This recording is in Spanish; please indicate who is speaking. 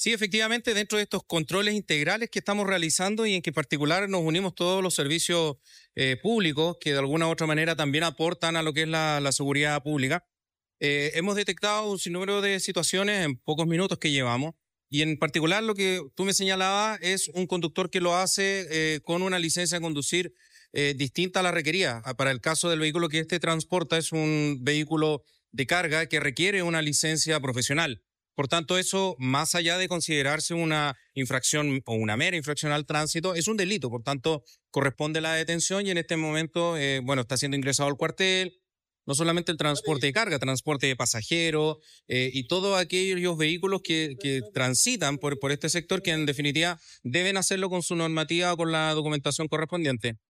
Speaker 1: Sí, efectivamente, dentro de estos controles integrales que estamos realizando y en que en particular nos unimos todos los servicios públicos que de alguna u otra manera también aportan a lo que es la seguridad pública, hemos detectado un sinnúmero de situaciones en pocos minutos que llevamos y en particular lo que tú me señalabas es un conductor que lo hace con una licencia de conducir distinta a la requerida. Para el caso del vehículo que este transporta es un vehículo de carga que requiere una licencia profesional. Por tanto, eso, más allá de considerarse una infracción o una mera infracción al tránsito, es un delito. Por tanto, corresponde la detención y en este momento, está siendo ingresado al cuartel. No solamente el transporte de carga, transporte de pasajeros y todos aquellos vehículos que transitan por este sector que en definitiva deben hacerlo con su normativa o con la documentación correspondiente.